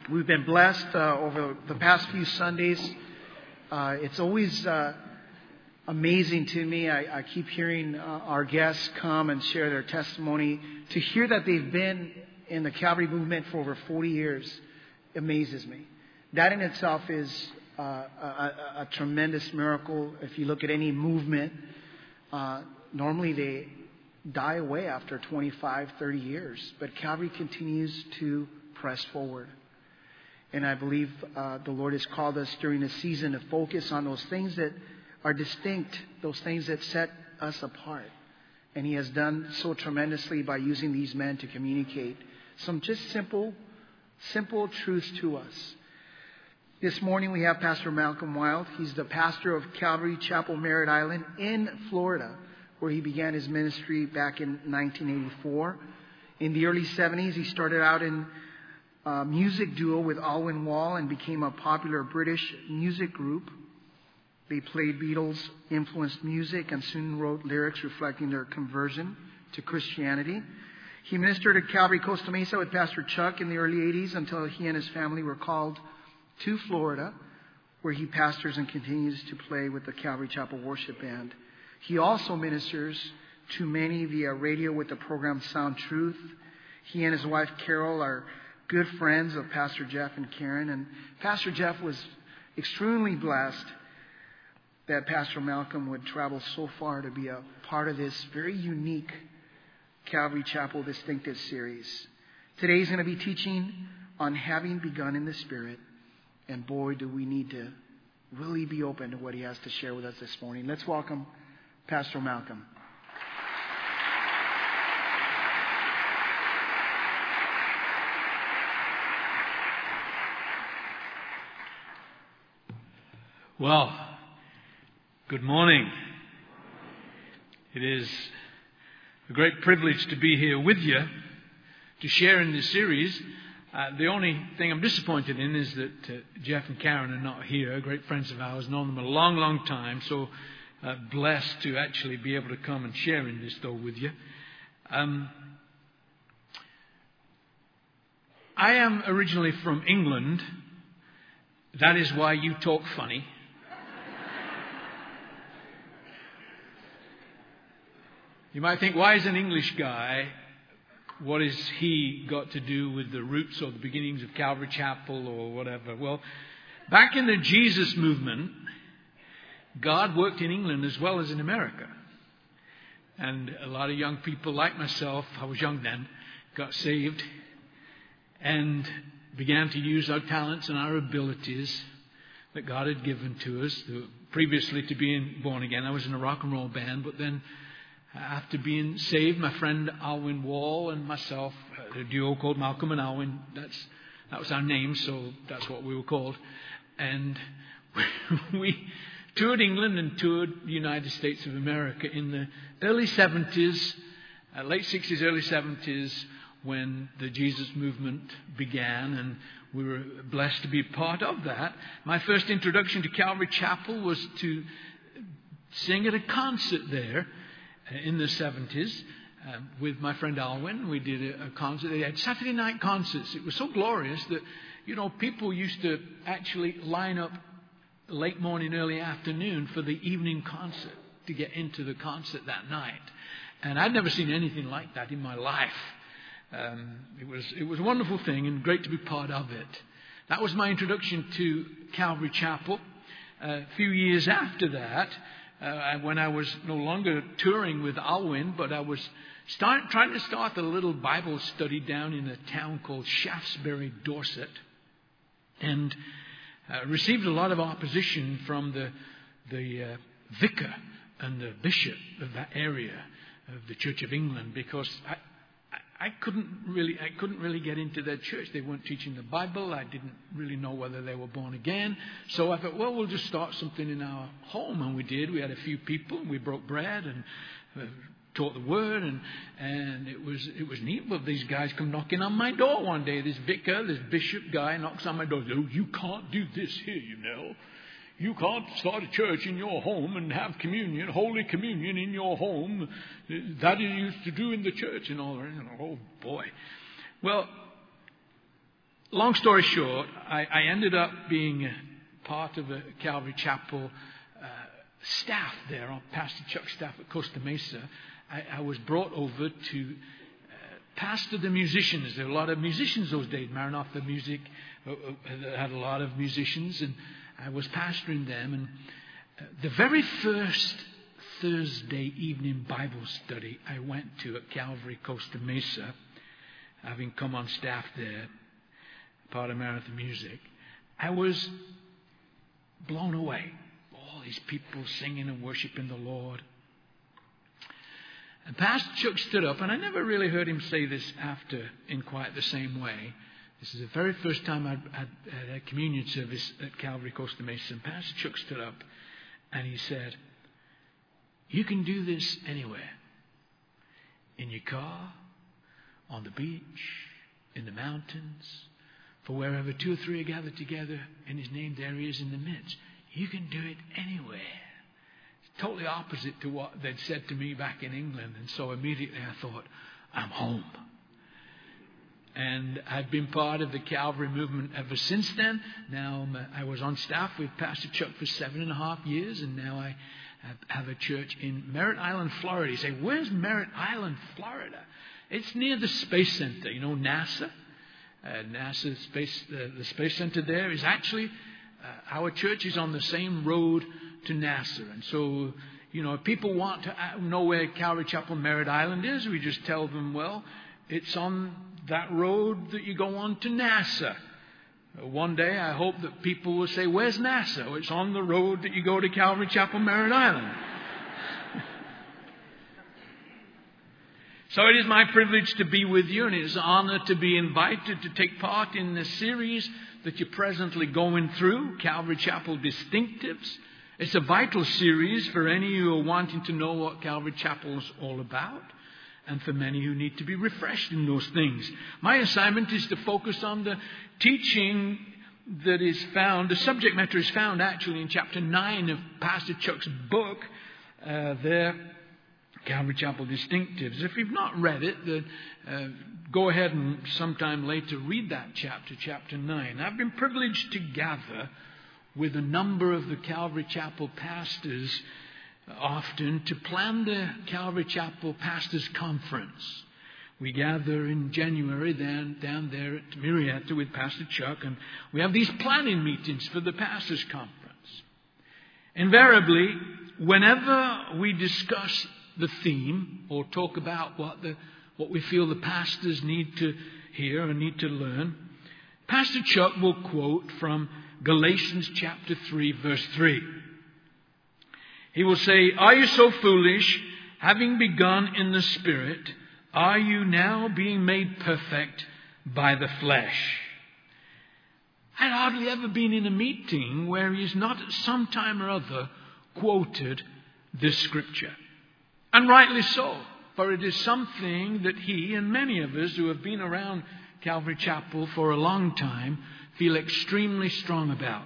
We've been blessed over the past few Sundays. It's always amazing to me. I keep hearing our guests come and share their testimony. To hear that they've been in the Calvary movement for over 40 years amazes me. That in itself is a tremendous miracle. If you look at any movement, normally they die away after 25, 30 years. But Calvary continues to press forward. And I believe the Lord has called us during this season to focus on those things that are distinct, those things that set us apart. And He has done so tremendously by using these men to communicate some just simple truths to us. This morning we have Pastor Malcolm Wild. He's the pastor of Calvary Chapel Merritt Island in Florida, where he began his ministry back in 1984. In the early 70s, he started out in a music duo with Alwyn Wall and became a popular British music group. They played Beatles-influenced music and soon wrote lyrics reflecting their conversion to Christianity. He ministered at Calvary Costa Mesa with Pastor Chuck in the early 80s until he and his family were called to Florida, where he pastors and continues to play with the Calvary Chapel Worship Band. He also ministers to many via radio with the program Sound Truth. He and his wife Carol are good friends of Pastor Jeff and Karen. And Pastor Jeff was extremely blessed that Pastor Malcolm would travel so far to be a part of this very unique Calvary Chapel Distinctive Series. Today he's going to be teaching on having begun in the Spirit. And boy, do we need to really be open to what he has to share with us this morning. Let's welcome Pastor Malcolm. Well, good morning. It is a great privilege to be here with you to share in this series. The only thing I'm disappointed in is that Jeff and Karen are not here, great friends of ours, known them a long, long time. So blessed to actually be able to come and share in this, though, with you. I am originally from England. That is why you talk funny. You might think, why is an English guy, what has he got to do with the roots or the beginnings of Calvary Chapel or whatever? Well, back in the Jesus movement, God worked in England as well as in America. And a lot of young people like myself, I was young then, got saved and began to use our talents and our abilities that God had given to us. Previously to being born again, I was in a rock and roll band, but then after being saved, my friend Alwyn Wall and myself, a duo called Malcolm and Alwyn, that was our name, so that's what we were called. And we toured England and toured the United States of America in the early 70s, late 60s, early 70s, when the Jesus movement began, and we were blessed to be part of that. My first introduction to Calvary Chapel was to sing at a concert there in the 70s with my friend Alwyn. We did a concert. They had Saturday night concerts. It was so glorious that, people used to actually line up late morning, early afternoon for the evening concert to get into the concert that night. And I'd never seen anything like that in my life. It was a wonderful thing and great to be part of it. That was my introduction to Calvary Chapel. A few years after that, when I was no longer touring with Alwyn, but I was trying to start a little Bible study down in a town called Shaftesbury, Dorset, and received a lot of opposition from the vicar and the bishop of that area of the Church of England, because I couldn't really get into their church. They weren't teaching the Bible. I didn't really know whether they were born again. So I thought, well, we'll just start something in our home. And we did. We had a few people. We broke bread and taught the word. And it was neat. But these guys come knocking on my door one day. This vicar, this bishop guy knocks on my door. Oh, you can't do this here, You can't start a church in your home and have communion, Holy Communion in your home. That you used to do in the church and all that. Oh, boy. Well, long story short, I ended up being part of the Calvary Chapel staff there, on Pastor Chuck's staff at Costa Mesa. I was brought over to pastor the musicians. There were a lot of musicians those days. Maranatha Music had a lot of musicians, and I was pastoring them. And the very first Thursday evening Bible study I went to at Calvary Costa Mesa, having come on staff there, part of Maranatha Music, I was blown away. All these people singing and worshiping the Lord. And Pastor Chuck stood up, and I never really heard him say this after in quite the same way. This is the very first time I'd had a communion service at Calvary Costa Mesa. And Pastor Chuck stood up and he said, "You can do this anywhere. In your car, on the beach, in the mountains, for wherever two or three are gathered together in His name, there He is in the midst. You can do it anywhere." It's totally opposite to what they'd said to me back in England. And so immediately I thought, I'm home. And I've been part of the Calvary movement ever since then. Now I was on staff with Pastor Chuck for 7.5 years, and now I have a church in Merritt Island, Florida. You say, where's Merritt Island, Florida? It's near the Space Center. You know, NASA? NASA Space, the Space Center there is actually, our church is on the same road to NASA. And so, you know, if people want to know where Calvary Chapel Merritt Island is, we just tell them, well, it's on that road that you go on to NASA. One day I hope that people will say, where's NASA? Oh, it's on the road that you go to Calvary Chapel Merritt Island. So it is my privilege to be with you, and it is an honor to be invited to take part in the series that you're presently going through, Calvary Chapel Distinctives. It's a vital series for any who are wanting to know what Calvary Chapel is all about, and for many who need to be refreshed in those things. My assignment is to focus on the teaching that is found, the subject matter is found actually in chapter 9 of Pastor Chuck's book, there, Calvary Chapel Distinctives. If you've not read it, then go ahead and sometime later read that chapter 9. I've been privileged to gather with a number of the Calvary Chapel pastors often to plan the Calvary Chapel Pastors Conference. We gather in January down there at Murrieta with Pastor Chuck, and we have these planning meetings for the Pastors Conference. Invariably, whenever we discuss the theme or talk about what we feel the pastors need to hear and need to learn, Pastor Chuck will quote from Galatians chapter 3, verse 3. He will say, "Are you so foolish, having begun in the Spirit, are you now being made perfect by the flesh?" I'd hardly ever been in a meeting where he's not at some time or other quoted this scripture. And rightly so, for it is something that he and many of us who have been around Calvary Chapel for a long time feel extremely strong about.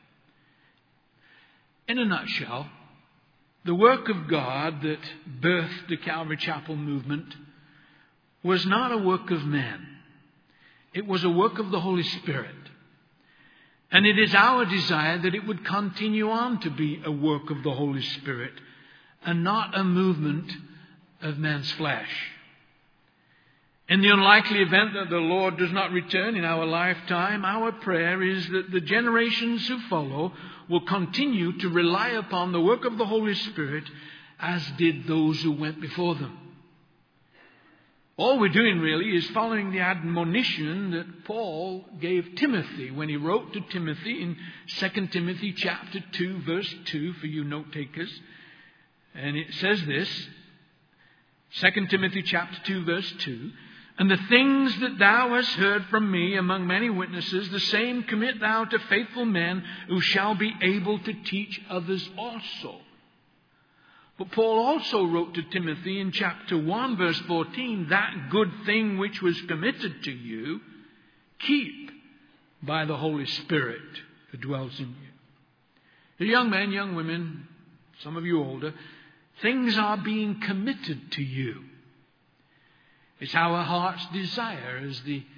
In a nutshell, the work of God that birthed the Calvary Chapel movement was not a work of man. It was a work of the Holy Spirit. And it is our desire that it would continue on to be a work of the Holy Spirit and not a movement of man's flesh. In the unlikely event that the Lord does not return in our lifetime, our prayer is that the generations who follow will continue to rely upon the work of the Holy Spirit as did those who went before them. All we're doing really is following the admonition that Paul gave Timothy when he wrote to Timothy in 2 Timothy chapter 2, verse 2, for you note takers. And it says this, 2 Timothy chapter 2, verse 2, "And the things that thou hast heard from me among many witnesses, the same commit thou to faithful men who shall be able to teach others also." But Paul also wrote to Timothy in chapter 1, verse 14, "That good thing which was committed to you, keep by the Holy Spirit who dwells in you." The young men, young women, some of you older, things are being committed to you. It's our heart's desire as the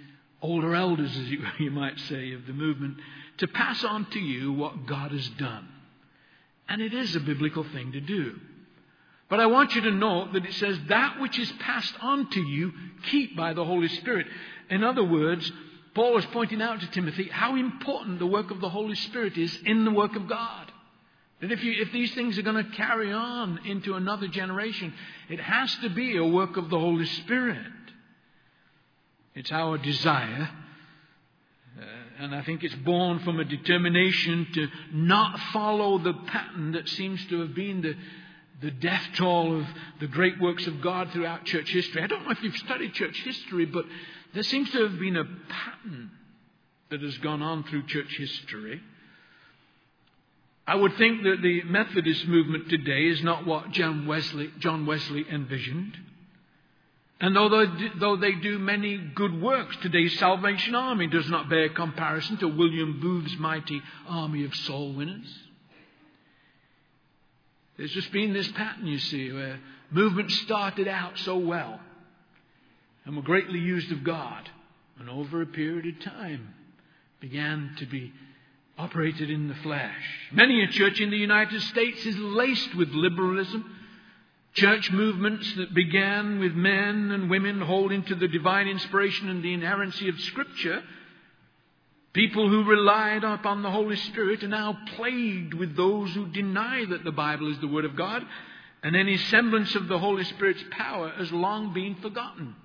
older elders, as you might say, of the movement, to pass on to you what God has done. And it is a biblical thing to do. But I want you to note that it says that which is passed on to you, keep by the Holy Spirit. In other words, Paul is pointing out to Timothy how important the work of the Holy Spirit is in the work of God. That if these things are going to carry on into another generation, it has to be a work of the Holy Spirit. It's our desire, and I think it's born from a determination to not follow the pattern that seems to have been the death toll of the great works of God throughout church history. I don't know if you've studied church history, but there seems to have been a pattern that has gone on through church history. I would think that the Methodist movement today is not what John Wesley envisioned. And though they do many good works, today's Salvation Army does not bear comparison to William Booth's mighty army of soul winners. There's just been this pattern, you see, where movements started out so well and were greatly used of God, and over a period of time began to be operated in the flesh. Many a church in the United States is laced with liberalism. Church movements that began with men and women holding to the divine inspiration and the inerrancy of Scripture. People who relied upon the Holy Spirit are now plagued with those who deny that the Bible is the Word of God, and any semblance of the Holy Spirit's power has long been forgotten.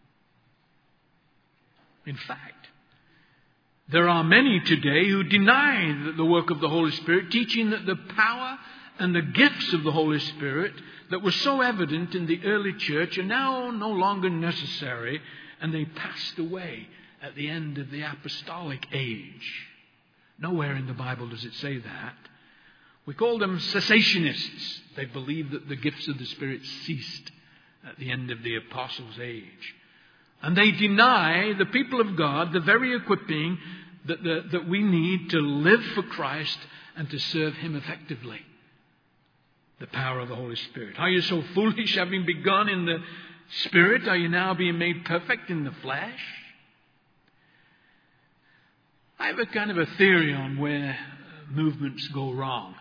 In fact, there are many today who deny the work of the Holy Spirit, teaching that the power and the gifts of the Holy Spirit that were so evident in the early church are now no longer necessary, and they passed away at the end of the apostolic age. Nowhere in the Bible does it say that. We call them cessationists. They believe that the gifts of the Spirit ceased at the end of the apostles' age. And they deny the people of God the very equipping that we need to live for Christ and to serve Him effectively. The power of the Holy Spirit. Are you so foolish, having begun in the Spirit, are you now being made perfect in the flesh? I have a kind of a theory on where movements go wrong.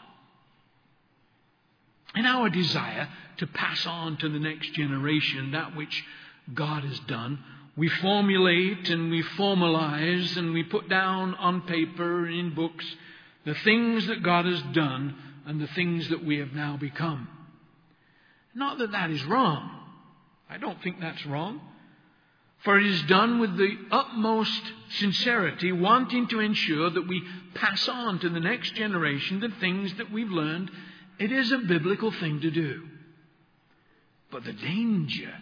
In our desire to pass on to the next generation that which God has done, we formulate and we formalize and we put down on paper and in books the things that God has done and the things that we have now become. Not that that is wrong. I don't think that's wrong. For it is done with the utmost sincerity, wanting to ensure that we pass on to the next generation the things that we've learned. It is a biblical thing to do. But the danger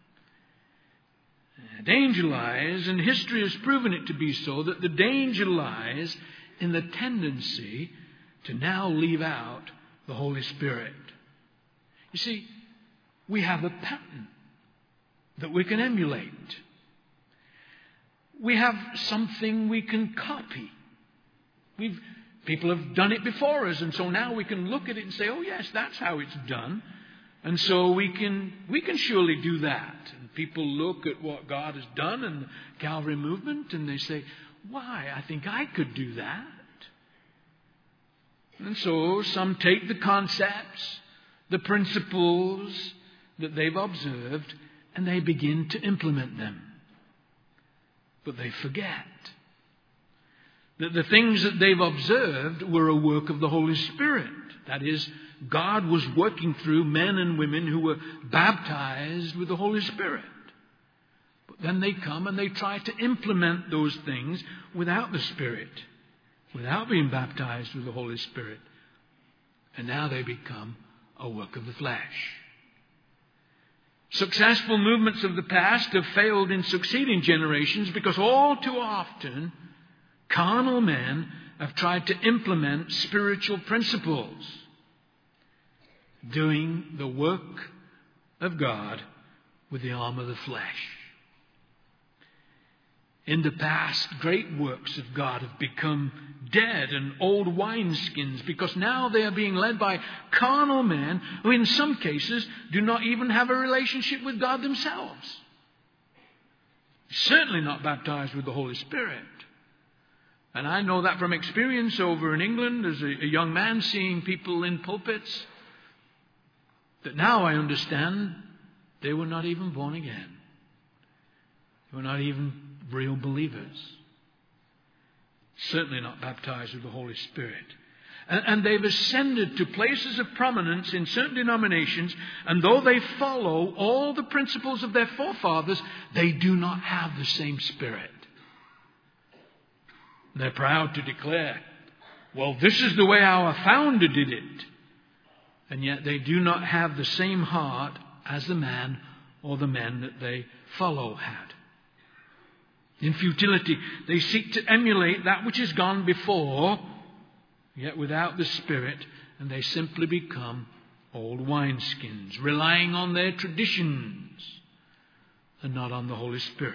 lies, and history has proven it to be so, that the danger lies in the tendency to now leave out the Holy Spirit. You see, we have a pattern that we can emulate. We have something we can copy. People have done it before us, and so now we can look at it and say, oh yes, that's how it's done. And so we can surely do that. And people look at what God has done in the Calvary movement, and they say, why, I think I could do that. And so some take the concepts, the principles that they've observed, and they begin to implement them. But they forget that the things that they've observed were a work of the Holy Spirit. That is, God was working through men and women who were baptized with the Holy Spirit. But then they come and they try to implement those things without the Spirit, without being baptized with the Holy Spirit. And now they become a work of the flesh. Successful movements of the past have failed in succeeding generations because all too often carnal men have tried to implement spiritual principles, doing the work of God with the arm of the flesh. In the past, great works of God have become dead and old wineskins because now they are being led by carnal men who in some cases do not even have a relationship with God themselves. Certainly not baptized with the Holy Spirit. And I know that from experience over in England as a young man seeing people in pulpits, that now I understand they were not even born again. They were not even real believers. Certainly not baptized with the Holy Spirit. And they've ascended to places of prominence in certain denominations, and though they follow all the principles of their forefathers, they do not have the same spirit. They're proud to declare, well, this is the way our founder did it. And yet they do not have the same heart as the man or the men that they follow had. In futility, they seek to emulate that which has gone before, yet without the Spirit, and they simply become old wineskins, relying on their traditions and not on the Holy Spirit.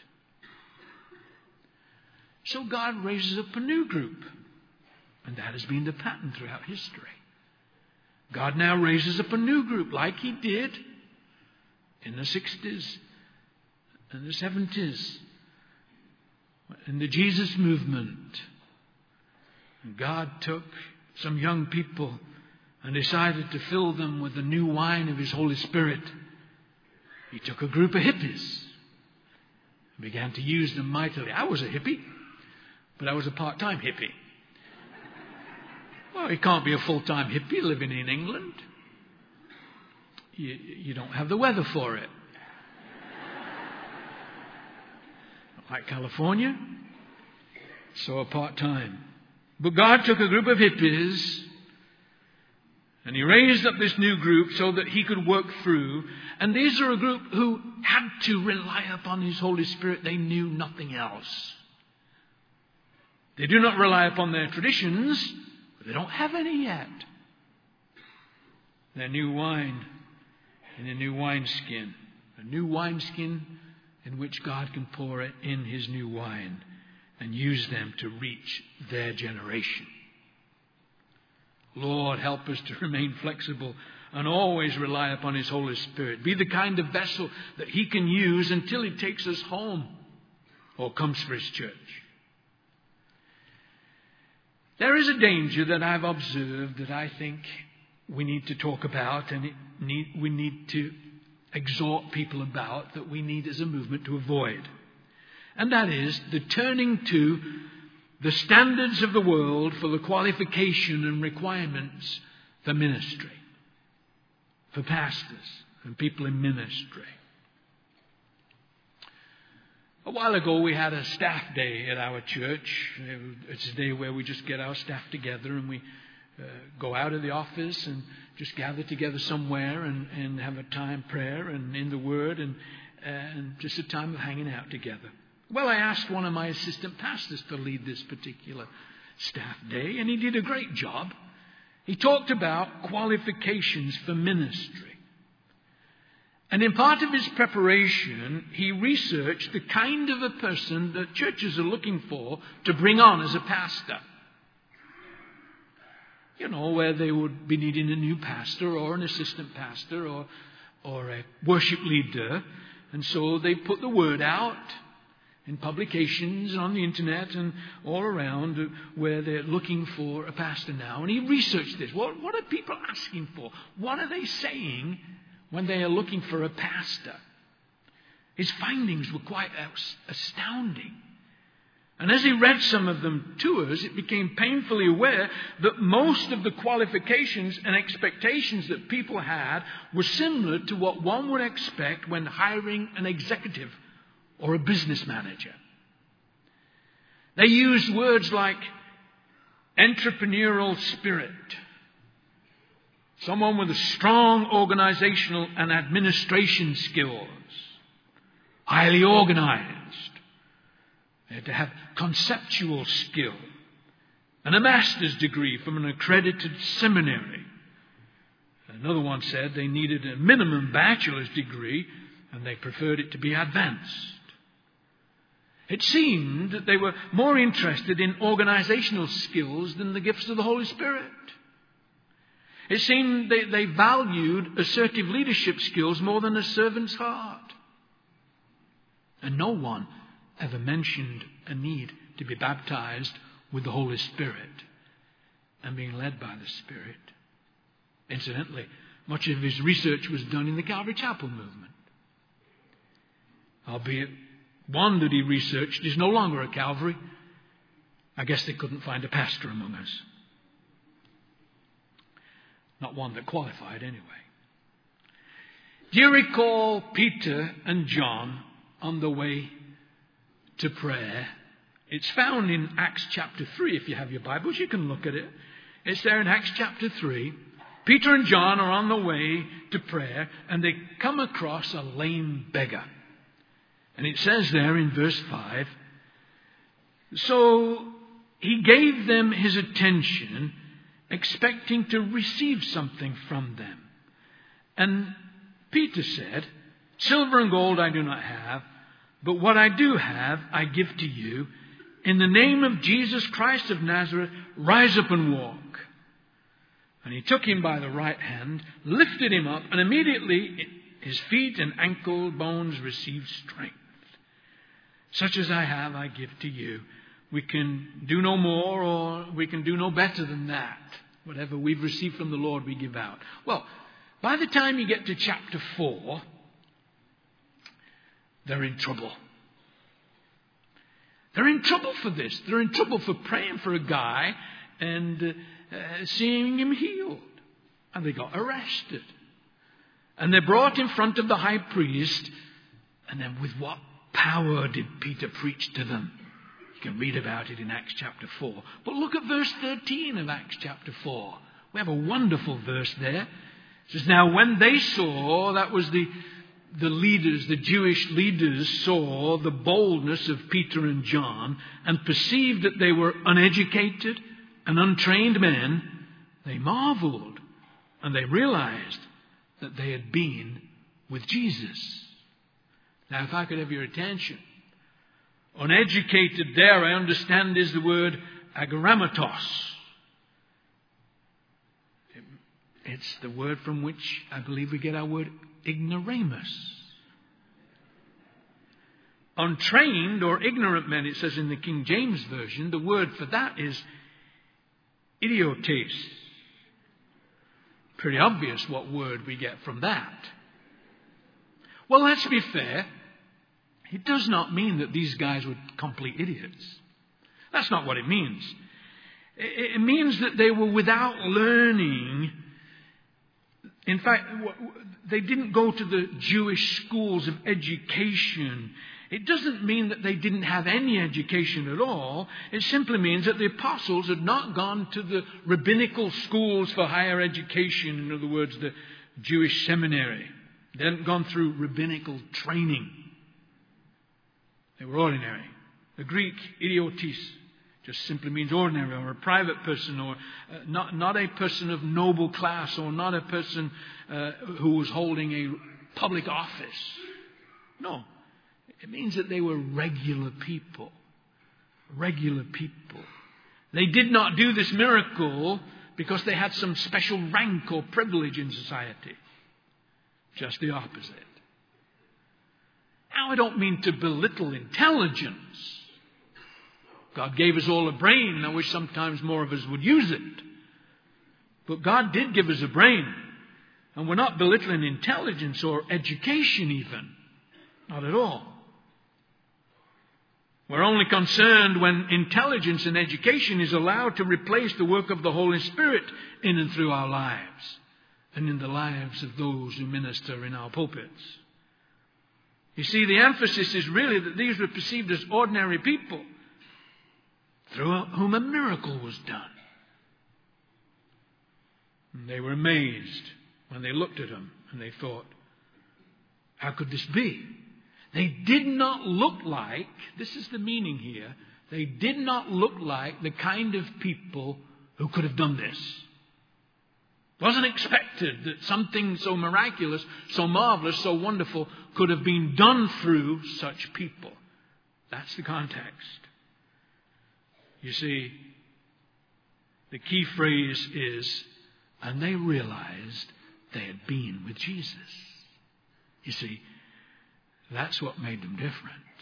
So God raises up a new group, and that has been the pattern throughout history. God now raises up a new group like He did in the 60s and the 70s, in the Jesus movement. God took some young people and decided to fill them with the new wine of His Holy Spirit. He took a group of hippies and began to use them mightily. I was a hippie, but I was a part-time hippie. Well, you can't be a full-time hippie living in England. You don't have the weather for it. Like California, so a part-time. But God took a group of hippies and He raised up this new group so that He could work through. And these are a group who had to rely upon His Holy Spirit. They knew nothing else. They do not rely upon their traditions, but they don't have any yet. Their new wine in a new wineskin. A new wineskin in which God can pour it in His new wine and use them to reach their generation. Lord, help us to remain flexible and always rely upon His Holy Spirit. Be the kind of vessel that He can use until He takes us home or comes for His church. There is a danger that I've observed that I think we need to talk about and we need to exhort people about, that we need as a movement to avoid. And that is the turning to the standards of the world for the qualification and requirements for ministry, for pastors and people in ministry. A while ago we had a staff day at our church. It's a day where we just get our staff together and we go out of the office and just gather together somewhere and have a time prayer and in the Word and just a time of hanging out together. Well, I asked one of my assistant pastors to lead this particular staff day, and he did a great job. He talked about qualifications for ministry. And in part of his preparation, he researched the kind of a person that churches are looking for to bring on as a pastor. You know, where they would be needing a new pastor or an assistant pastor or a worship leader. And so they put the word out in publications and on the internet and all around where they're looking for a pastor now. And he researched this. What are people asking for? What are they saying when they are looking for a pastor? His findings were quite astounding. And as he read some of them to us, it became painfully aware that most of the qualifications and expectations that people had were similar to what one would expect when hiring an executive or a business manager. They used words like entrepreneurial spirit, someone with a strong organizational and administration skills, highly organized. They had to have conceptual skill and a master's degree from an accredited seminary. Another one said they needed a minimum bachelor's degree and they preferred it to be advanced. It seemed that they were more interested in organizational skills than the gifts of the Holy Spirit. It seemed they valued assertive leadership skills more than a servant's heart. And no one ever mentioned a need to be baptized with the Holy Spirit and being led by the Spirit. Incidentally, much of his research was done in the Calvary Chapel movement. Albeit one that he researched is no longer at Calvary. I guess they couldn't find a pastor among us. Not one that qualified anyway. Do you recall Peter and John on the way to prayer? It's found in Acts chapter 3. If you have your Bibles, you can look at it. It's there in Acts chapter 3. Peter and John are on the way to prayer, and they come across a lame beggar. And it says there in verse 5, so he gave them his attention, expecting to receive something from them. And Peter said, silver and gold I do not have, but what I do have I give to you. In the name of Jesus Christ of Nazareth, rise up and walk. And he took him by the right hand, lifted him up, and immediately his feet and ankle bones received strength. Such as I have, I give to you. We can do no more, or we can do no better than that. Whatever we've received from the Lord, we give out. Well, by the time you get to chapter 4, they're in trouble. They're in trouble for this. They're in trouble for praying for a guy and seeing him healed. And they got arrested. And they're brought in front of the high priest. And then with what power did Peter preach to them? You can read about it in Acts chapter 4. But look at verse 13 of Acts chapter 4. We have a wonderful verse there. It says, now when they saw, that was the leaders, the Jewish leaders saw the boldness of Peter and John and perceived that they were uneducated and untrained men, they marveled and they realized that they had been with Jesus. Now, if I could have your attention, uneducated there, I understand, is the word agoramatos. It's the word from which I believe we get our word ignoramus. Untrained or ignorant men, it says in the King James Version, the word for that is idiotes. Pretty obvious what word we get from that. Well, let's be fair. It does not mean that these guys were complete idiots. That's not what it means. It means that they were without learning. In fact, they didn't go to the Jewish schools of education. It doesn't mean that they didn't have any education at all. It simply means that the apostles had not gone to the rabbinical schools for higher education. In other words, the Jewish seminary. They hadn't gone through rabbinical training. They were ordinary. The Greek idiotis just simply means ordinary, or a private person, or not a person of noble class, or not a person who was holding a public office. No. It means that they were regular people. Regular people. They did not do this miracle because they had some special rank or privilege in society. Just the opposite. Now, I don't mean to belittle intelligence. God gave us all a brain, and I wish sometimes more of us would use it. But God did give us a brain. And we're not belittling intelligence or education even. Not at all. We're only concerned when intelligence and education is allowed to replace the work of the Holy Spirit in and through our lives and in the lives of those who minister in our pulpits. You see, the emphasis is really that these were perceived as ordinary people through whom a miracle was done. And they were amazed when they looked at him and they thought, how could this be? They did not look like, this is the meaning here, they did not look like the kind of people who could have done this. It wasn't expected that something so miraculous, so marvelous, so wonderful could have been done through such people. That's the context. You see, the key phrase is, and they realized they had been with Jesus. You see, that's what made them different.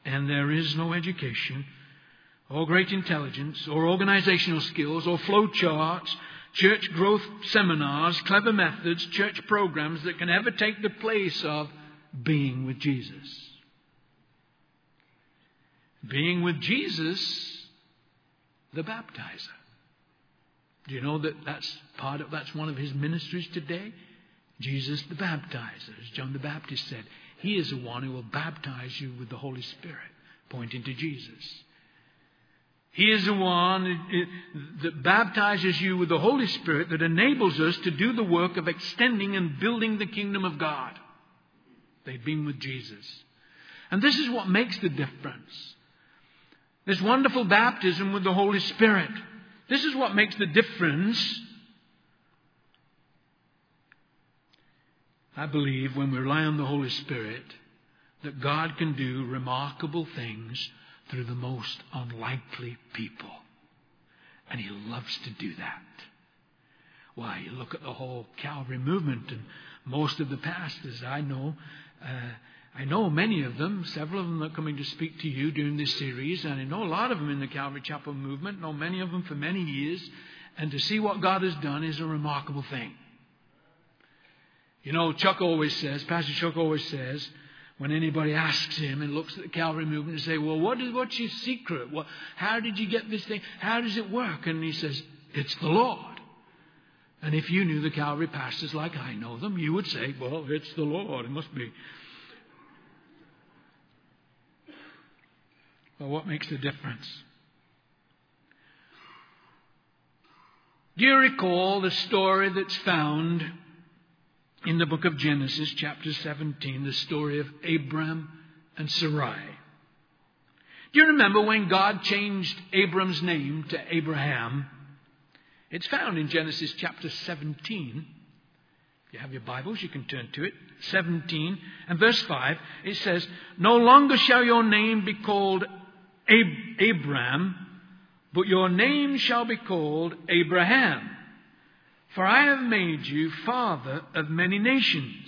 And there is no education, or great intelligence, or organizational skills, or flow charts, church growth seminars, clever methods, church programs that can ever take the place of being with Jesus. Being with Jesus, the baptizer. Do you know that that's one of his ministries today? Jesus the baptizer. As John the Baptist said, he is the one who will baptize you with the Holy Spirit, pointing to Jesus. He is the one that baptizes you with the Holy Spirit, that enables us to do the work of extending and building the kingdom of God. They've been with Jesus. And this is what makes the difference. This wonderful baptism with the Holy Spirit. This is what makes the difference, I believe, when we rely on the Holy Spirit, that God can do remarkable things through the most unlikely people. And he loves to do that. Why, you look at the whole Calvary movement, and most of the pastors I know many of them, several of them are coming to speak to you during this series, and I know a lot of them in the Calvary Chapel movement, know many of them for many years, and to see what God has done is a remarkable thing. You know, Pastor Chuck always says, when anybody asks him and looks at the Calvary movement and say, well, what's your secret? How did you get this thing? How does it work? And he says, it's the Lord. And if you knew the Calvary pastors like I know them, you would say, well, it's the Lord. It must be. Well, what makes the difference? Do you recall the story that's found in the book of Genesis, chapter 17, the story of Abram and Sarai? Do you remember when God changed Abram's name to Abraham? It's found in Genesis chapter 17. If you have your Bibles, you can turn to it. 17 and verse 5, it says, no longer shall your name be called Abram, but your name shall be called Abraham. For I have made you father of many nations.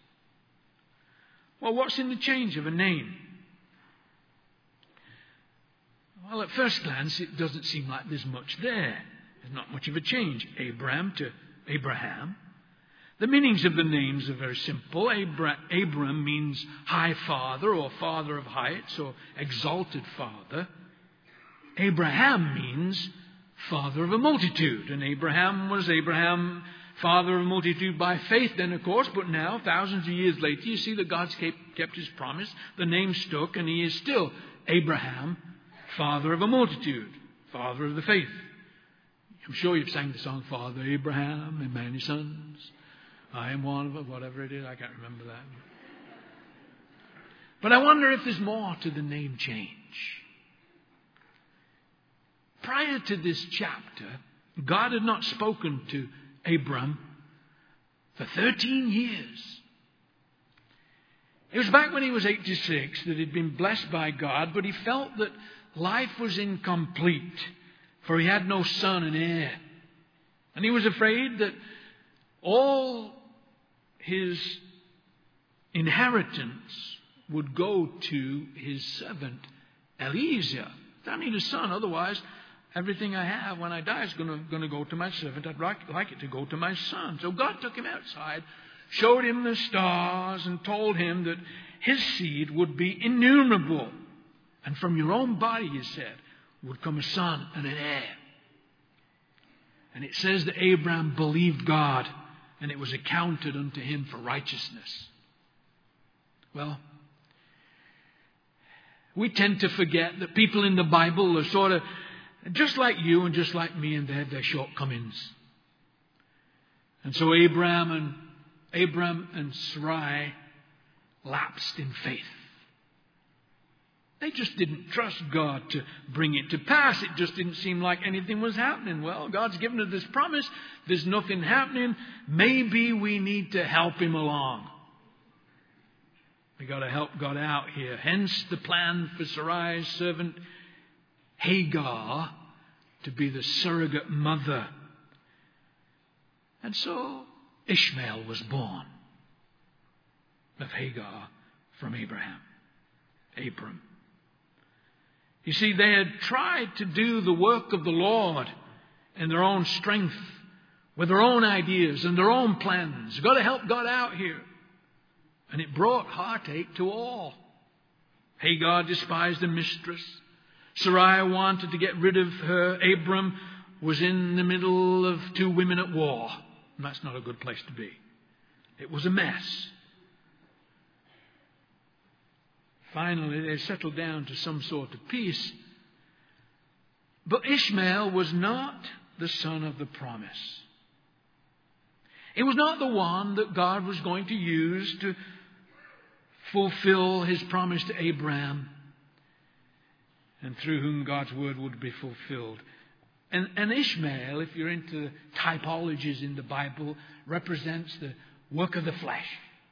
Well, what's in the change of a name? Well, at first glance, it doesn't seem like there's much there. There's not much of a change. Abram to Abraham. The meanings of the names are very simple. Abram means high father, or father of heights, or exalted father. Abraham means father of a multitude. And Abraham, father of a multitude by faith then, of course. But now, thousands of years later, you see that God's kept his promise. The name stuck, and he is still Abraham, father of a multitude, father of the faith. I'm sure you've sang the song, Father Abraham and many sons. I am one of them, whatever it is. I can't remember that. But I wonder if there's more to the name change. Prior to this chapter, God had not spoken to Abram for 13 years. It was back when he was 86 that he'd been blessed by God, but he felt that life was incomplete, for he had no son and heir. And he was afraid that all his inheritance would go to his servant Eliezer. I need a son, otherwise everything I have when I die is going to go to my servant. I'd like it to go to my son. So God took him outside, showed him the stars, and told him that his seed would be innumerable. And from your own body, he said, would come a son and an heir. And it says that Abraham believed God, and it was accounted unto him for righteousness. Well, we tend to forget that people in the Bible are sort of just like you and just like me, and they have their shortcomings. And so Abram and Sarai lapsed in faith. They just didn't trust God to bring it to pass. It just didn't seem like anything was happening. Well, God's given us this promise. There's nothing happening. Maybe we need to help him along. We got to help God out here. Hence the plan for Sarai's servant Hagar to be the surrogate mother. And so Ishmael was born of Hagar from Abram. You see, they had tried to do the work of the Lord in their own strength, with their own ideas and their own plans. You've got to help God out here. And it brought heartache to all. Hagar despised the mistress. Sarai wanted to get rid of her. Abram was in the middle of two women at war. And that's not a good place to be. It was a mess. Finally, they settled down to some sort of peace. But Ishmael was not the son of the promise. It was not the one that God was going to use to fulfill his promise to Abraham, and through whom God's word would be fulfilled. And Ishmael, if you're into typologies in the Bible, represents the work of the flesh.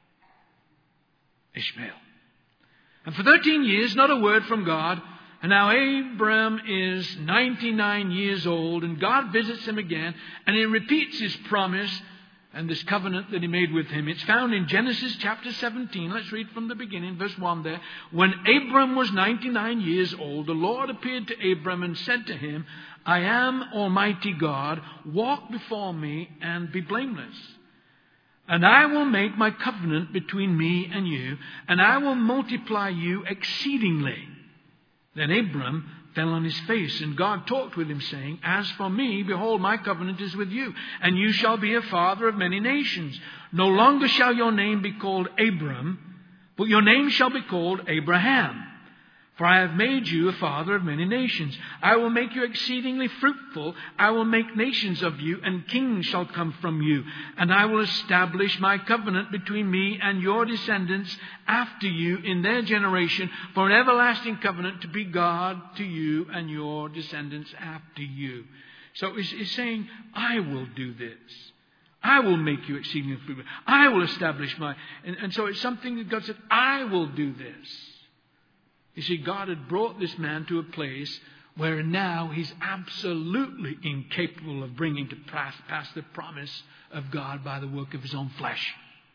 Ishmael. And for 13 years, not a word from God. And now Abram is 99 years old, and God visits him again, and he repeats his promise and this covenant that he made with him. It's found in Genesis chapter 17. Let's read from the beginning, verse 1 there. When Abram was 99 years old, the Lord appeared to Abram and said to him, I am Almighty God. Walk before me and be blameless. And I will make my covenant between me and you, and I will multiply you exceedingly. Then Abram fell on his face, and God talked with him, saying, As for me, behold, my covenant is with you, and you shall be a father of many nations. No longer shall your name be called Abram, but your name shall be called Abraham. For I have made you a father of many nations. I will make you exceedingly fruitful. I will make nations of you, and kings shall come from you. And I will establish my covenant between me and your descendants after you in their generation, for an everlasting covenant to be God to you and your descendants after you. So he's saying, I will do this. I will make you exceedingly fruitful. I will establish my... And so it's something that God said, I will do this. You see, God had brought this man to a place where now he's absolutely incapable of bringing to pass the promise of God by the work of his own flesh.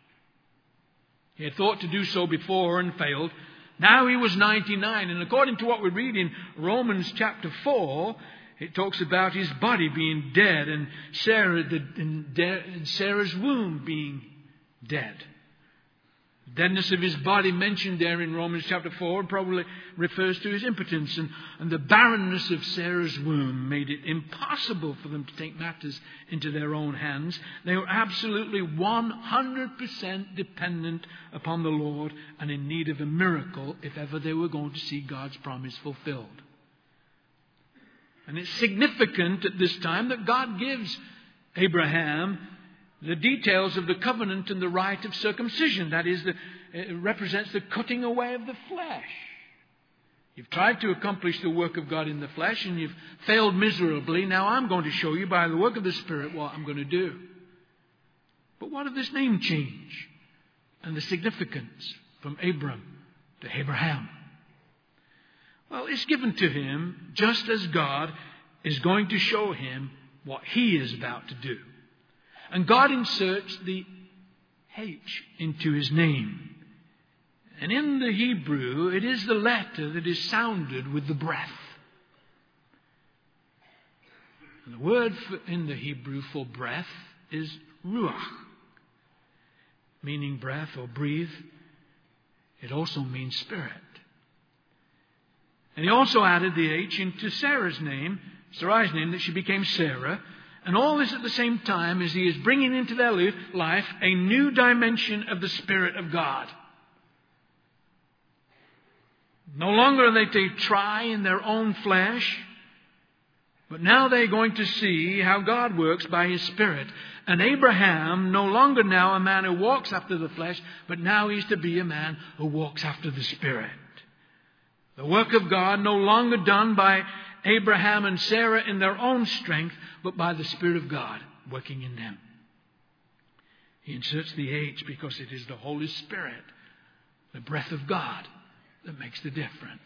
He had thought to do so before and failed. Now he was 99. And according to what we read in Romans chapter 4, it talks about his body being dead and Sarah's womb being dead. Deadness of his body mentioned there in Romans chapter 4 probably refers to his impotence, and the barrenness of Sarah's womb made it impossible for them to take matters into their own hands. They were absolutely 100% dependent upon the Lord and in need of a miracle if ever they were going to see God's promise fulfilled. And it's significant at this time that God gives Abraham the details of the covenant and the rite of circumcision. That is, it represents the cutting away of the flesh. You've tried to accomplish the work of God in the flesh and you've failed miserably. Now I'm going to show you by the work of the Spirit what I'm going to do. But what of this name change and the significance from Abram to Abraham? Well, it's given to him just as God is going to show him what he is about to do. And God inserts the H into his name. And in the Hebrew, it is the letter that is sounded with the breath. And the word in the Hebrew for breath is ruach, meaning breath or breathe. It also means spirit. And he also added the H into Sarai's name, that she became Sarah. And all this at the same time as he is bringing into their life a new dimension of the Spirit of God. No longer are they to try in their own flesh, but now they're going to see how God works by His Spirit. And Abraham, no longer now a man who walks after the flesh, but now he's to be a man who walks after the Spirit. The work of God no longer done by Abraham and Sarah in their own strength, but by the Spirit of God working in them. He inserts the H because it is the Holy Spirit, the breath of God, that makes the difference.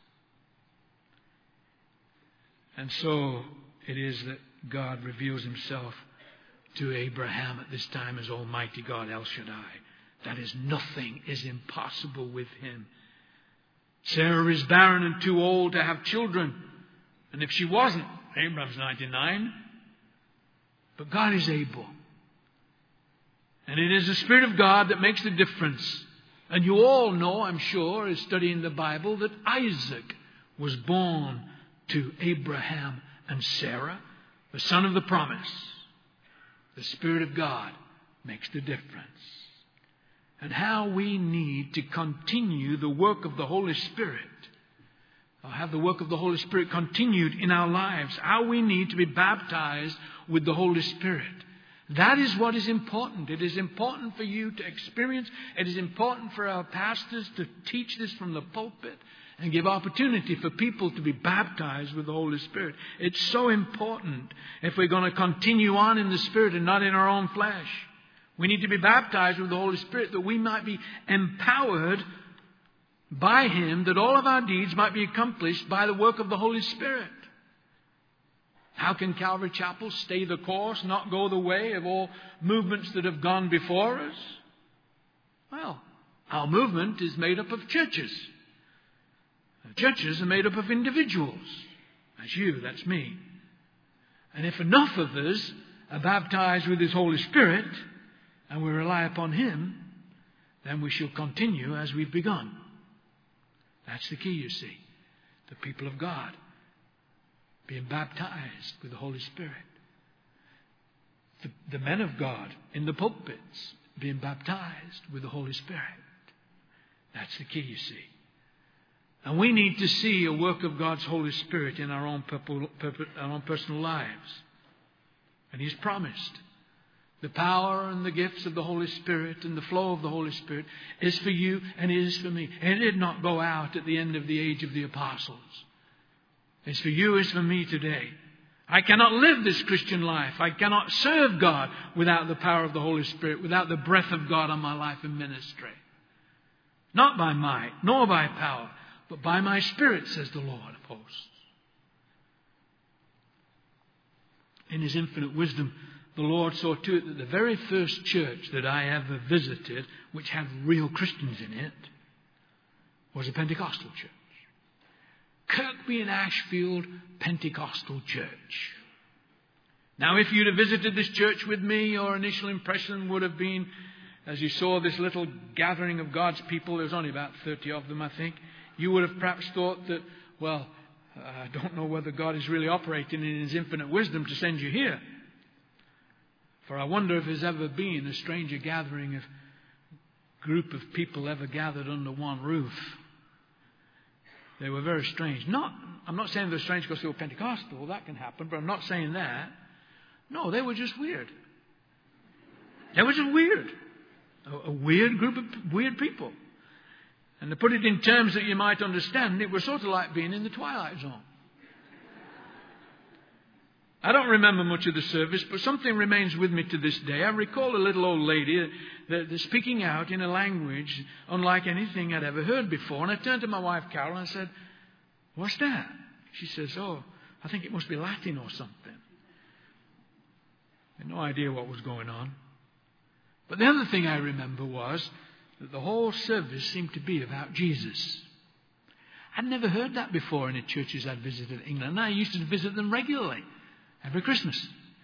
And so it is that God reveals Himself to Abraham at this time as Almighty God, El Shaddai. That is, nothing is impossible with Him. Sarah is barren and too old to have children. And if she wasn't, Abraham's 99. But God is able. And it is the Spirit of God that makes the difference. And you all know, I'm sure, as studying the Bible, that Isaac was born to Abraham and Sarah, the son of the promise. The Spirit of God makes the difference. And how we need to continue the work of the Holy Spirit. Or have the work of the Holy Spirit continued in our lives. How we need to be baptized with the Holy Spirit. That is what is important. It is important for you to experience. It is important for our pastors to teach this from the pulpit and give opportunity for people to be baptized with the Holy Spirit. It's so important if we're going to continue on in the Spirit and not in our own flesh. We need to be baptized with the Holy Spirit that we might be empowered by Him, that all of our deeds might be accomplished by the work of the Holy Spirit. How can Calvary Chapel stay the course, not go the way of all movements that have gone before us? Well, our movement is made up of churches. Churches are made up of individuals. That's you, that's me. And if enough of us are baptized with His Holy Spirit, and we rely upon Him, then we shall continue as we've begun. That's the key, you see. The people of God being baptized with the Holy Spirit. The men of God in the pulpits being baptized with the Holy Spirit. That's the key, you see. And we need to see a work of God's Holy Spirit in our own personal lives. And He's promised the power and the gifts of the Holy Spirit and the flow of the Holy Spirit is for you and it is for me. And it did not go out at the end of the age of the apostles. It's for you, it's for me today. I cannot live this Christian life. I cannot serve God without the power of the Holy Spirit, without the breath of God on my life and ministry. Not by might, nor by power, but by my Spirit, says the Lord of hosts. In His infinite wisdom, the Lord saw to it that the very first church that I ever visited, which had real Christians in it, was a Pentecostal church. Kirkby and Ashfield Pentecostal Church. Now, if you'd have visited this church with me, your initial impression would have been, as you saw this little gathering of God's people, there was only about 30 of them, I think, you would have perhaps thought that, well, I don't know whether God is really operating in His infinite wisdom to send you here. For I wonder if there's ever been a stranger gathering of group of people ever gathered under one roof. They were very strange. I'm not saying they're strange because they were Pentecostal. That can happen, but I'm not saying that. No, they were just weird. They were just weird. A weird group of weird people. And to put it in terms that you might understand, it was sort of like being in the Twilight Zone. I don't remember much of the service, but something remains with me to this day. I recall a little old lady that speaking out in a language unlike anything I'd ever heard before. And I turned to my wife, Carol, and I said, "What's that?" She says, "Oh, I think it must be Latin or something." I had no idea what was going on. But the other thing I remember was that the whole service seemed to be about Jesus. I'd never heard that before in the churches I'd visited in England. And I used to visit them regularly. Every Christmas.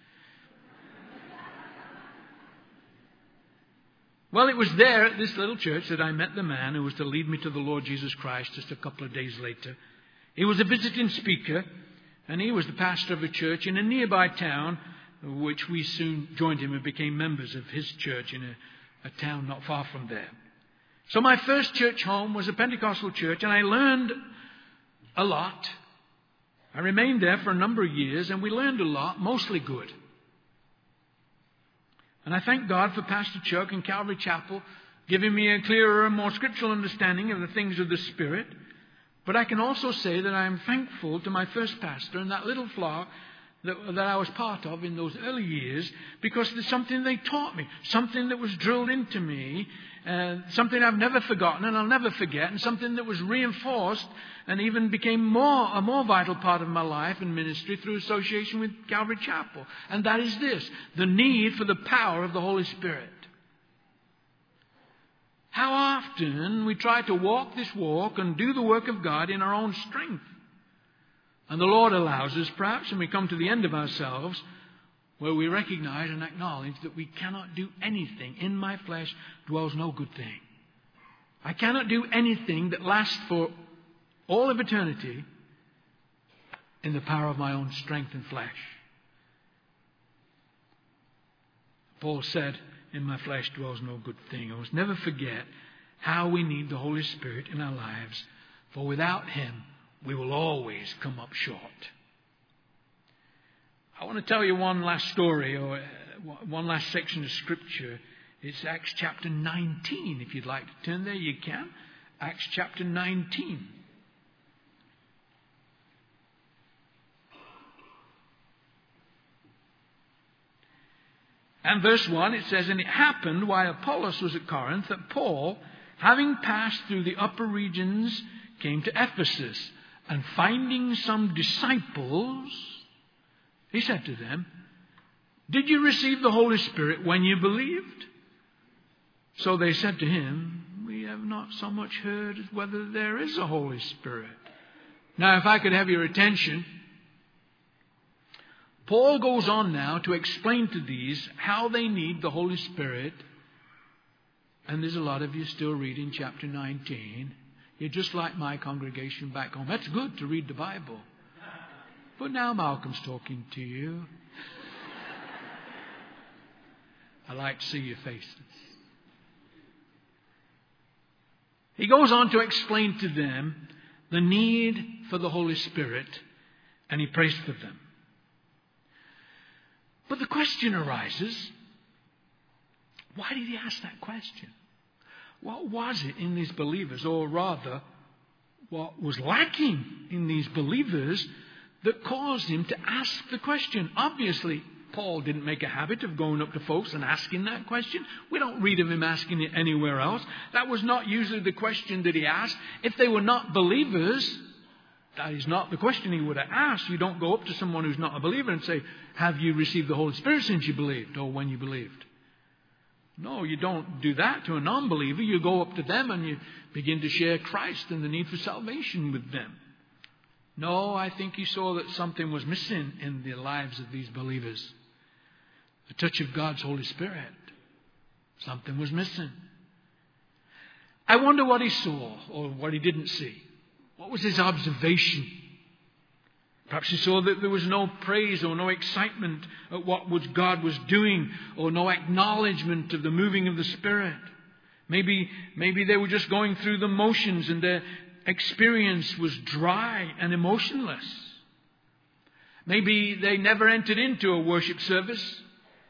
Well, it was there at this little church that I met the man who was to lead me to the Lord Jesus Christ just a couple of days later. He was a visiting speaker, and he was the pastor of a church in a nearby town, which we soon joined him and became members of his church in a town not far from there. So my first church home was a Pentecostal church, and I learned a lot. I remained there for a number of years, and we learned a lot, mostly good. And I thank God for Pastor Chuck and Calvary Chapel giving me a clearer and more scriptural understanding of the things of the Spirit. But I can also say that I am thankful to my first pastor and that little flock that I was part of in those early years, because there's something they taught me, something that was drilled into me, something I've never forgotten and I'll never forget, and something that was reinforced and even became a more vital part of my life and ministry through association with Calvary Chapel. And that is this: the need for the power of the Holy Spirit. How often we try to walk this walk and do the work of God in our own strength. And the Lord allows us, perhaps, when we come to the end of ourselves, where we recognize and acknowledge that we cannot do anything. In my flesh dwells no good thing. I cannot do anything that lasts for all of eternity in the power of my own strength and flesh. Paul said, in my flesh dwells no good thing. I must never forget how we need the Holy Spirit in our lives, for without Him we will always come up short. I want to tell you one last story, or one last section of Scripture. It's Acts chapter 19. If you'd like to turn there, you can. Acts chapter 19. And verse 1, it says, "And it happened while Apollos was at Corinth that Paul, having passed through the upper regions, came to Ephesus. And finding some disciples, he said to them, 'Did you receive the Holy Spirit when you believed?' So they said to him, 'We have not so much heard as whether there is a Holy Spirit.'" Now, if I could have your attention, Paul goes on now to explain to these how they need the Holy Spirit. And there's a lot of you still reading chapter 19. You're just like my congregation back home. That's good to read the Bible. But now Malcolm's talking to you. I like to see your faces. He goes on to explain to them the need for the Holy Spirit, and he prays for them. But the question arises, why did he ask that question? What was it in these believers, or rather, what was lacking in these believers that caused him to ask the question? Obviously, Paul didn't make a habit of going up to folks and asking that question. We don't read of him asking it anywhere else. That was not usually the question that he asked. If they were not believers, that is not the question he would have asked. You don't go up to someone who's not a believer and say, "Have you received the Holy Spirit since you believed?" or "when you believed." No, you don't do that to a non-believer. You go up to them and you begin to share Christ and the need for salvation with them. No, I think he saw that something was missing in the lives of these believers. The touch of God's Holy Spirit. Something was missing. I wonder what he saw or what he didn't see. What was his observation? Perhaps he saw that there was no praise or no excitement at what God was doing, or no acknowledgement of the moving of the Spirit. Maybe they were just going through the motions and their experience was dry and emotionless. Maybe they never entered into a worship service.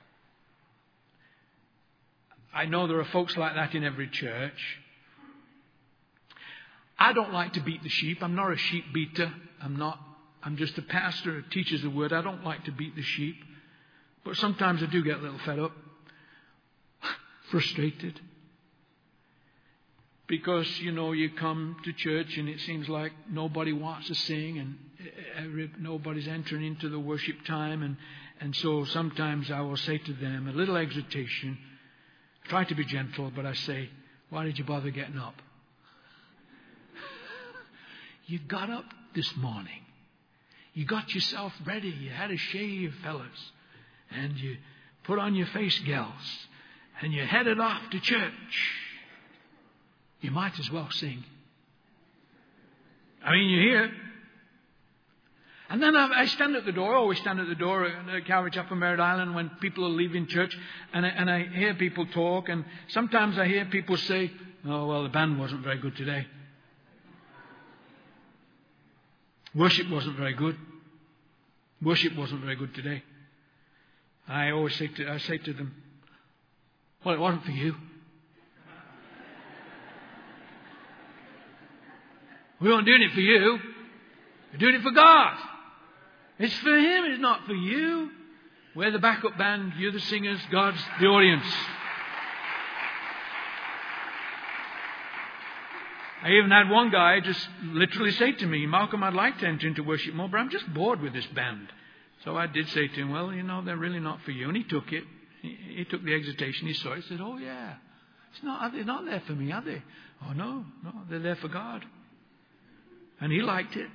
I know there are folks like that in every church. I don't like to beat the sheep. I'm not a sheep beater. I'm just a pastor who teaches the word. I don't like to beat the sheep. But sometimes I do get a little fed up, frustrated. Because, you come to church and it seems like nobody wants to sing and nobody's entering into the worship time. And so sometimes I will say to them, a little exhortation. I try to be gentle, but I say, "Why did you bother getting up? You got up this morning. You got yourself ready. You had a shave, fellas. And you put on your face gels. And you headed off to church. You might as well sing. I mean, you're here." And then I stand at the door. I always stand at the door at Calvary Chapel, Merritt Island, when people are leaving church. And I hear people talk. And sometimes I hear people say, "Oh, well, the band wasn't very good today. Worship wasn't very good. Worship wasn't very good today." I always say to them, "Well, it wasn't for you. We weren't doing it for you. We're doing it for God. It's for Him. It's not for you. We're the backup band. You're the singers. God's the audience." I even had one guy just literally say to me, "Malcolm, I'd like to enter into worship more, but I'm just bored with this band." So I did say to him, "Well, they're really not for you." And he took it. He took the exhortation. He saw it. He said, "Oh, yeah. They're not there for me, are they? Oh, no, they're there for God. And He liked it.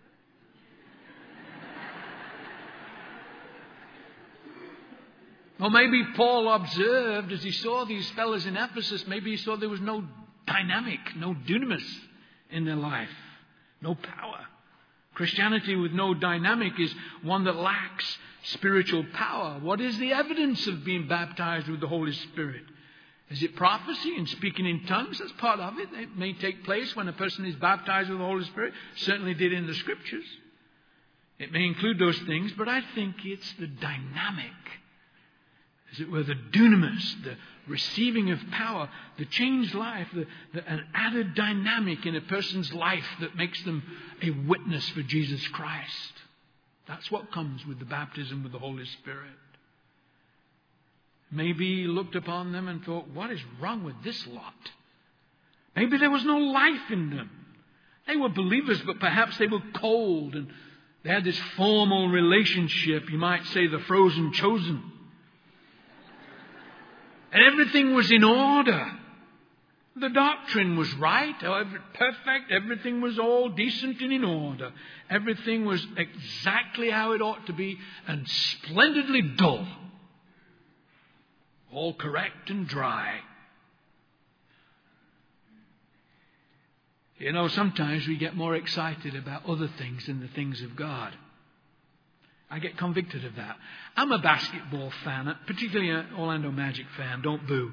Or maybe Paul observed as he saw these fellows in Ephesus, maybe he saw there was no dynamic, no dunamis in their life, no power. Christianity with no dynamic is one that lacks spiritual power. What is the evidence of being baptized with the Holy Spirit? Is it prophecy and speaking in tongues? That's part of it. It may take place when a person is baptized with the Holy Spirit. Certainly did in the Scriptures. It may include those things, but I think it's the dynamic, as it were, the dunamis, the receiving of power, the changed life, an added dynamic in a person's life that makes them a witness for Jesus Christ. That's what comes with the baptism with the Holy Spirit. Maybe he looked upon them and thought, what is wrong with this lot? Maybe there was no life in them. They were believers, but perhaps they were cold and they had this formal relationship, you might say the frozen chosen. And everything was in order. The doctrine was right, perfect. Everything was all decent and in order. Everything was exactly how it ought to be and splendidly dull. All correct and dry. You know, sometimes we get more excited about other things than the things of God. I get convicted of that. I'm a basketball fan, particularly an Orlando Magic fan. Don't boo.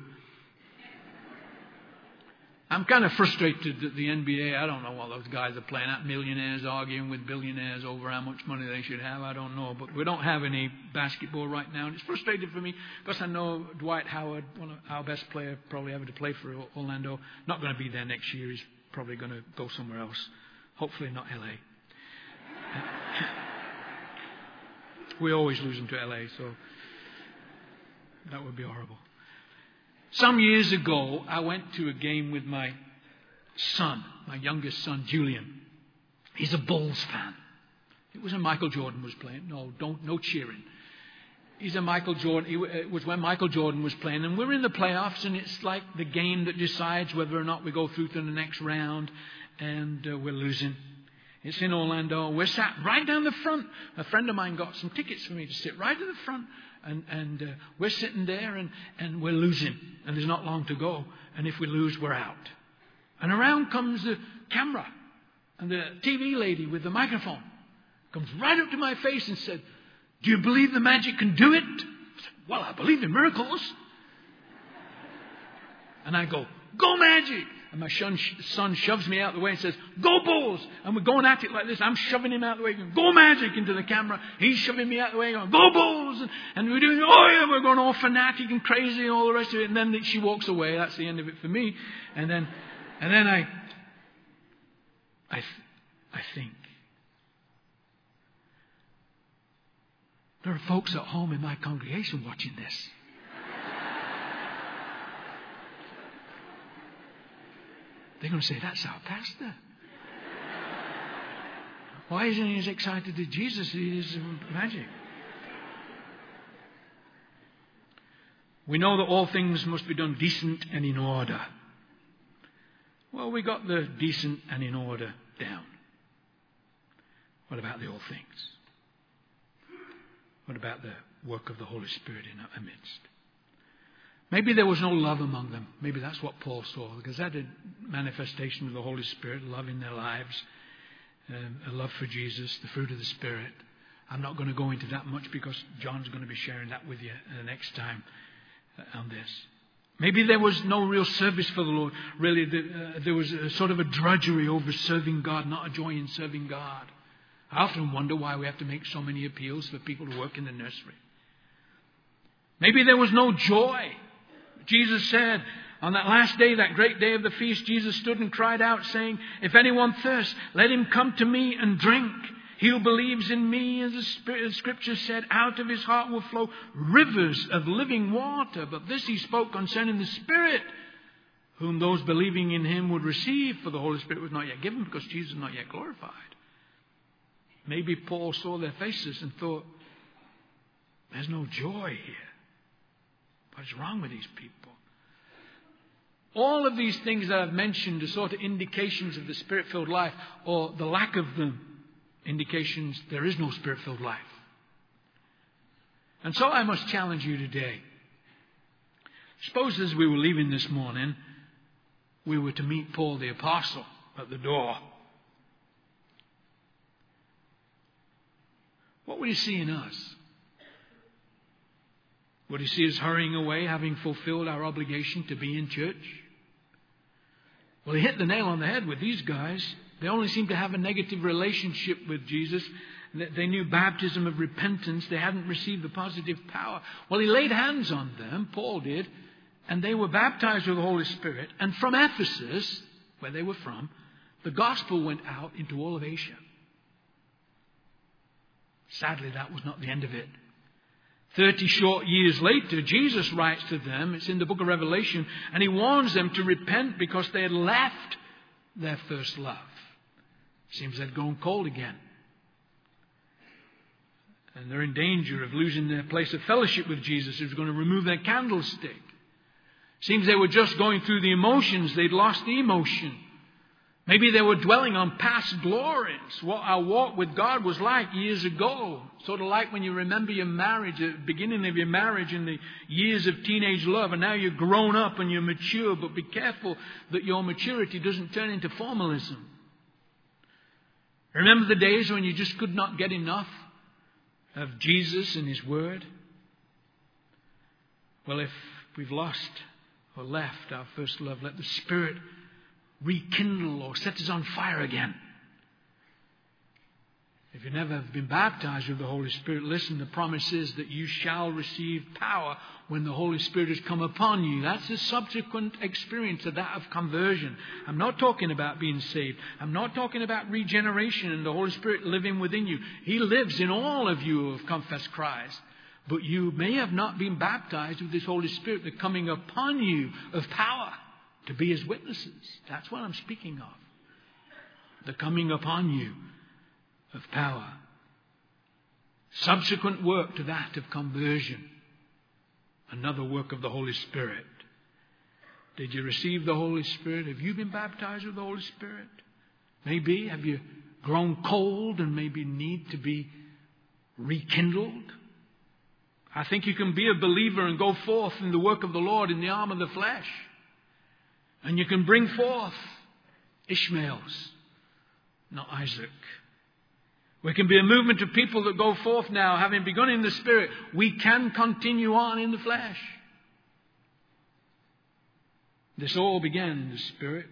I'm kind of frustrated that the NBA, I don't know what those guys are playing at, millionaires arguing with billionaires over how much money they should have. I don't know. But we don't have any basketball right now. And it's frustrating for me because I know Dwight Howard, one of our best player probably ever to play for Orlando, not going to be there next year. He's probably going to go somewhere else. Hopefully not LA. We always lose him to LA, so that would be horrible. Some years ago, I went to a game with my son, my youngest son, Julian. He's a Bulls fan. It was when Michael Jordan was playing. No cheering. He's a Michael Jordan. It was when Michael Jordan was playing. And we're in the playoffs, and it's like the game that decides whether or not we go through to the next round, and we're losing. It's in Orlando. We're sat right down the front. A friend of mine got some tickets for me to sit right in the front. And we're sitting there and we're losing. And there's not long to go. And if we lose, we're out. And around comes the camera. And the TV lady with the microphone comes right up to my face and said, "Do you believe the Magic can do it?" I said, "Well, I believe in miracles." And I go, "Go Magic!" And my son shoves me out of the way and says, "Go Bulls!" And we're going at it like this. I'm shoving him out of the way, going, "Go Magic!" into the camera. He's shoving me out of the way, going, "Go Bulls!" And we're doing, we're going all fanatic and crazy and all the rest of it. And then she walks away. That's the end of it for me. And then I think, there are folks at home in my congregation watching this. They're going to say, "That's our pastor. Why isn't he as excited as Jesus as he is Magic?" We know that all things must be done decent and in order. Well, we got the decent and in order down. What about the all things? What about the work of the Holy Spirit in our midst? Maybe there was no love among them. Maybe that's what Paul saw, because that had manifestation of the Holy Spirit, love in their lives, a love for Jesus, the fruit of the Spirit. I'm not going to go into that much because John's going to be sharing that with you next time on this. Maybe there was no real service for the Lord. Really, there was a sort of a drudgery over serving God, not a joy in serving God. I often wonder why we have to make so many appeals for people to work in the nursery. Maybe there was no joy. Jesus said, on that last day, that great day of the feast, Jesus stood and cried out, saying, "If anyone thirsts, let him come to me and drink. He who believes in me, as the Scripture said, out of his heart will flow rivers of living water." But this he spoke concerning the Spirit, whom those believing in him would receive, for the Holy Spirit was not yet given, because Jesus was not yet glorified. Maybe Paul saw their faces and thought, there's no joy here. What's wrong with these people? All of these things that I've mentioned are sort of indications of the Spirit-filled life, or the lack of them, indications there is no Spirit-filled life. And so I must challenge you today. Suppose as we were leaving this morning, we were to meet Paul the Apostle at the door. What would he see in us? Would he see us hurrying away, having fulfilled our obligation to be in church? Well, he hit the nail on the head with these guys. They only seemed to have a negative relationship with Jesus. They knew baptism of repentance. They hadn't received the positive power. Well, he laid hands on them, Paul did, and they were baptized with the Holy Spirit. And from Ephesus, where they were from, the gospel went out into all of Asia. Sadly, that was not the end of it. 30 short years later, Jesus writes to them, it's in the book of Revelation, and he warns them to repent because they had left their first love. Seems they'd gone cold again. And they're in danger of losing their place of fellowship with Jesus, who's going to remove their candlestick. Seems they were just going through the emotions. They'd lost the emotion. Maybe they were dwelling on past glories, what our walk with God was like years ago. Sort of like when you remember your marriage, the beginning of your marriage and the years of teenage love, and now you're grown up and you're mature, but be careful that your maturity doesn't turn into formalism. Remember the days when you just could not get enough of Jesus and His Word? Well, if we've lost or left our first love, let the Spirit rekindle or set us on fire again. If you never have been baptized with the Holy Spirit, listen, the promise is that you shall receive power when the Holy Spirit has come upon you. That's the subsequent experience of that of conversion. I'm not talking about being saved. I'm not talking about regeneration and the Holy Spirit living within you. He lives in all of you who have confessed Christ. But you may have not been baptized with this Holy Spirit, the coming upon you of power to be His witnesses. That's what I'm speaking of. The coming upon you of power. Subsequent work to that of conversion. Another work of the Holy Spirit. Did you receive the Holy Spirit? Have you been baptized with the Holy Spirit? Maybe. Have you grown cold and maybe need to be rekindled? I think you can be a believer and go forth in the work of the Lord in the arm of the flesh. And you can bring forth Ishmaels, not Isaac. We can be a movement of people that go forth now, having begun in the Spirit. We can continue on in the flesh. This all began in the Spirit.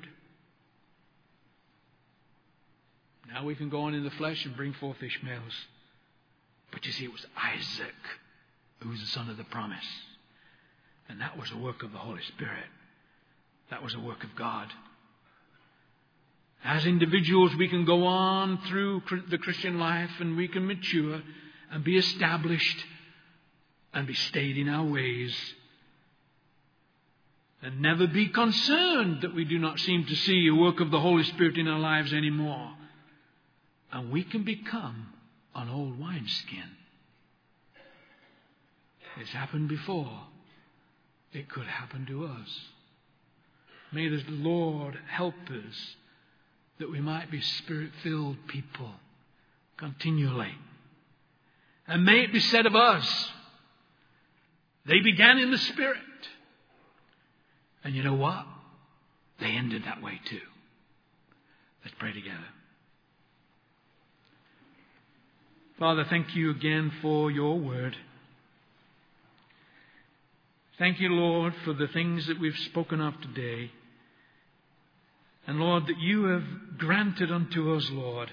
Now we can go on in the flesh and bring forth Ishmaels. But you see, it was Isaac who was the son of the promise. And that was a work of the Holy Spirit. That was a work of God. As individuals, we can go on through the Christian life and we can mature and be established and be stayed in our ways and never be concerned that we do not seem to see a work of the Holy Spirit in our lives anymore. And we can become an old wineskin. It's happened before. It could happen to us. May the Lord help us that we might be Spirit-filled people continually. And may it be said of us, they began in the Spirit. And you know what? They ended that way too. Let's pray together. Father, thank you again for your word. Thank you, Lord, for the things that we've spoken of today. And Lord, that you have granted unto us, Lord,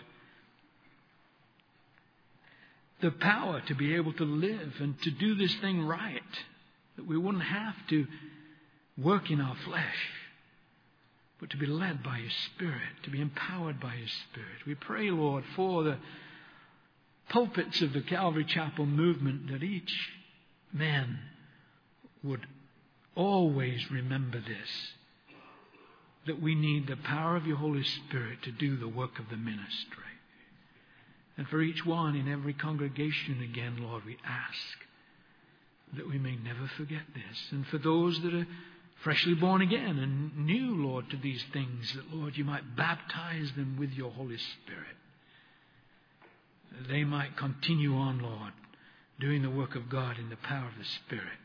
the power to be able to live and to do this thing right. That we wouldn't have to work in our flesh, but to be led by your Spirit, to be empowered by your Spirit. We pray, Lord, for the pulpits of the Calvary Chapel movement, that each man would always remember this, that we need the power of your Holy Spirit to do the work of the ministry. And for each one in every congregation again, Lord, we ask that we may never forget this. And for those that are freshly born again and new, Lord, to these things, that, Lord, you might baptize them with your Holy Spirit. That they might continue on, Lord, doing the work of God in the power of the Spirit.